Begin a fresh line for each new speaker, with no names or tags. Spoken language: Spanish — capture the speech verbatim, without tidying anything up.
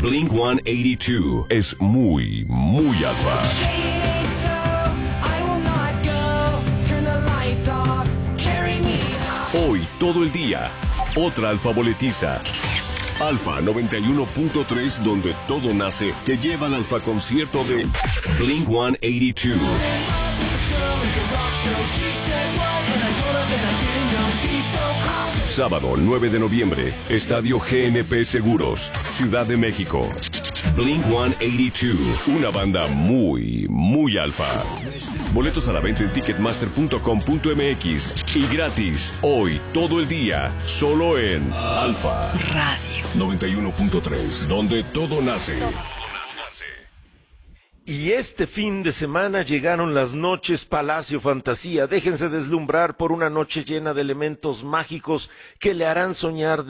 Blink ciento ochenta y dos es muy, muy alfa. Hoy, todo el día, otra alfa boletiza. Alfa noventa y uno punto tres, donde todo nace, te lleva al alfa concierto de Blink ciento ochenta y dos. Sábado nueve de noviembre, Estadio G N P Seguros, Ciudad de México. Blink ciento ochenta y dos, una banda muy, muy alfa. Boletos a la venta en ticketmaster punto com punto m x y gratis, hoy, todo el día, solo en Alfa
Radio
noventa y uno punto tres, donde todo nace.
Y este fin de semana llegaron las noches Palacio Fantasía. Déjense deslumbrar por una noche llena de elementos mágicos que le harán soñar